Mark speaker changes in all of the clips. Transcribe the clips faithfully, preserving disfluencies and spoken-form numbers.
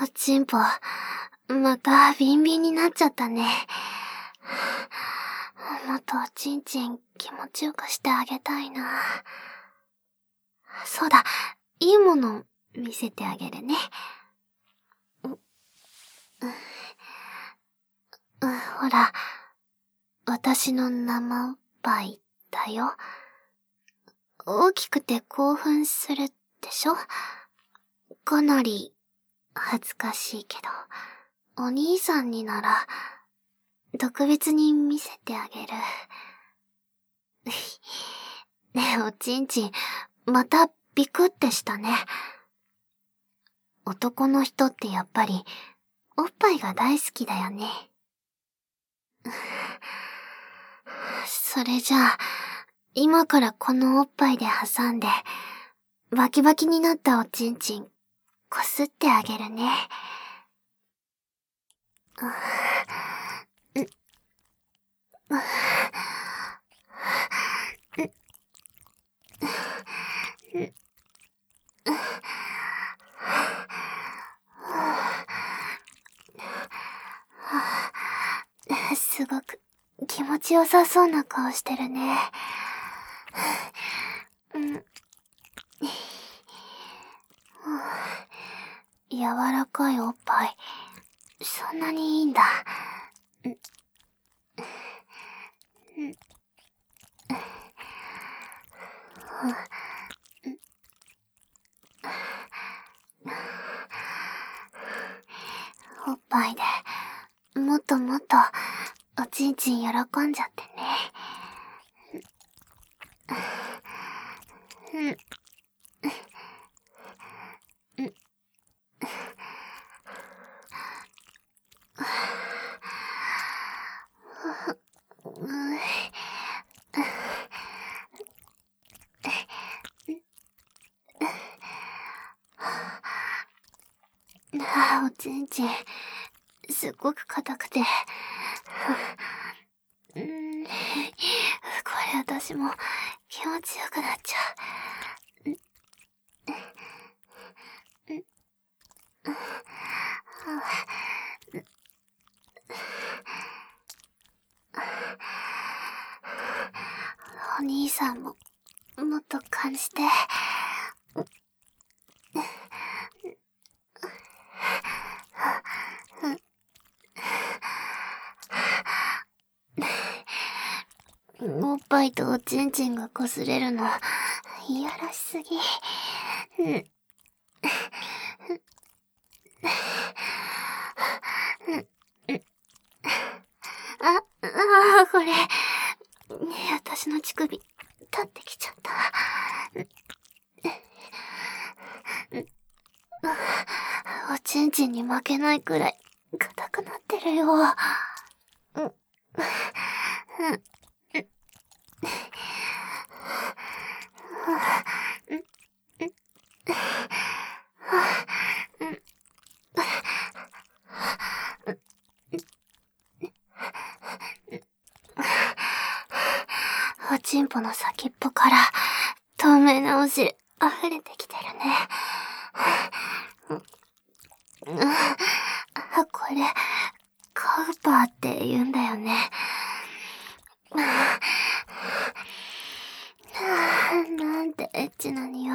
Speaker 1: おちんぽ、またビンビンになっちゃったね。もっとおちんちん気持ちよくしてあげたいな。そうだ、いいもの見せてあげるね。う、う、うほら、私の生おっぱいだよ。大きくて興奮するでしょ？かなり恥ずかしいけど、お兄さんになら特別に見せてあげる。ねえ、おちんちん、またビクってしたね。男の人ってやっぱりおっぱいが大好きだよね。それじゃあ、今からこのおっぱいで挟んで、バキバキになったおちんちん、こすってあげるね。すごく気持ちよさそうな顔してるね。うん、柔らかいおっぱい、そんなにいいんだ。おっぱいでもっともっとおちんちん喜んじゃってね。うん。ああ、おちんちん、すっごく硬くて。うーん、これ私も気持ちよくなっちゃう。お兄さんももっと感じて。おっぱいとおちんちんが擦れるの、いやらしすぎ。うん。あ、ああ、これ。ねえ、私の乳首、立ってきちゃった。おちんちんに負けないくらい、硬くなってるよ。うん。おちんぽの先っぽから透明なお汁溢れてきてるね。あ、これ、カウパーって言うんだよね。なんてエッチな匂い。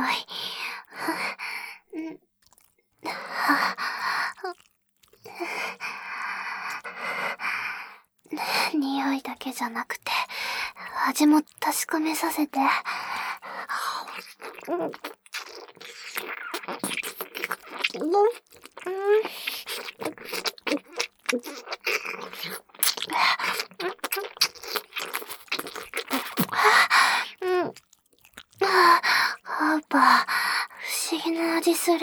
Speaker 1: 匂いだけじゃなくて、味も確かめさせて。カウパー、不思議な味する。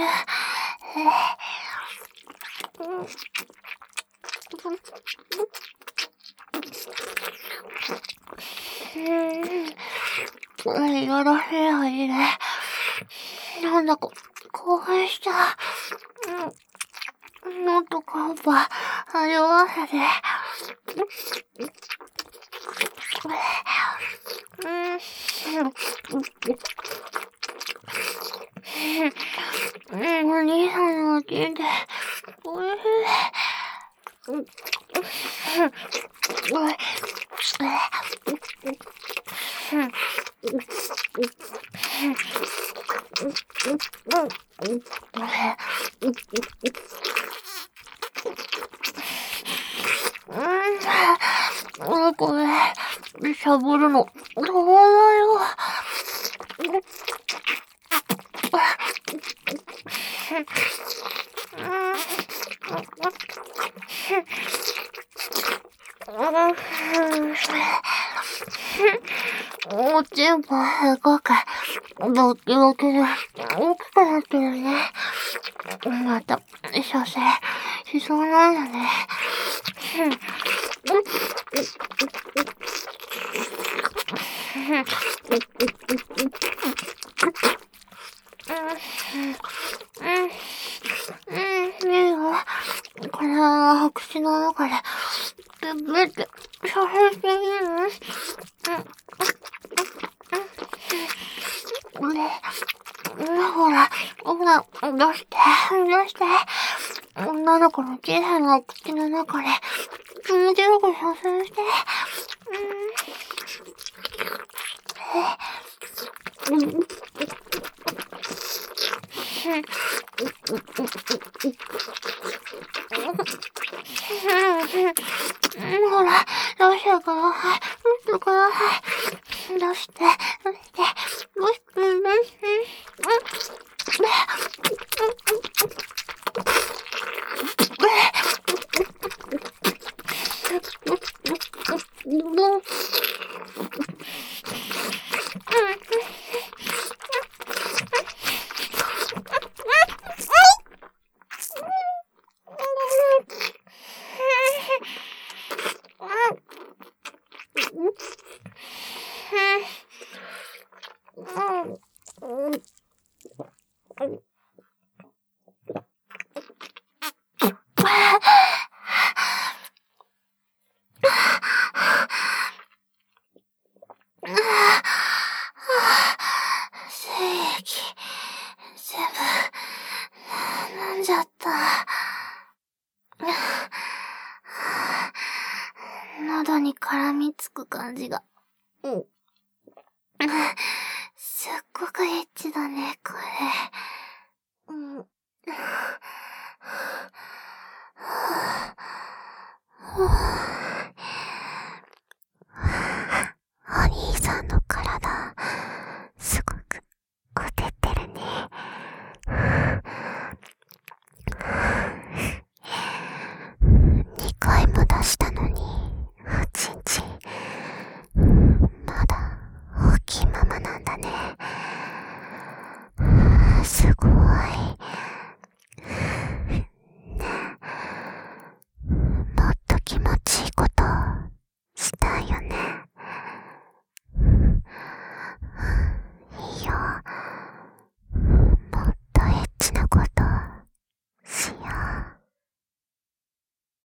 Speaker 1: うん、いろろしい味で、なんだか興奮した。うん、もっとカウパー、味わわせて。うん、お兄さんのおちんで、 おいしい。うん、これ、しゃぶるの、止まらないよ。おちんぽすごくドキドキで大きくなってるね。また射精しそうなんだね。これは口の中でビュッビュッて射精していいの？ほら、ほら、出して、出して。女の子の小さな口の中で気持ちよく射精して。ほら、出してください。出してください。出して、出して、出して、出して。精液、全部、飲んじゃった。喉に絡みつく感じが。うん。すっごくエッチだね、これ。うん。お兄さんの体、すごく、こてってるね。にかいも出したのに、おちんちん、まだ大きいままなんだね。すごい。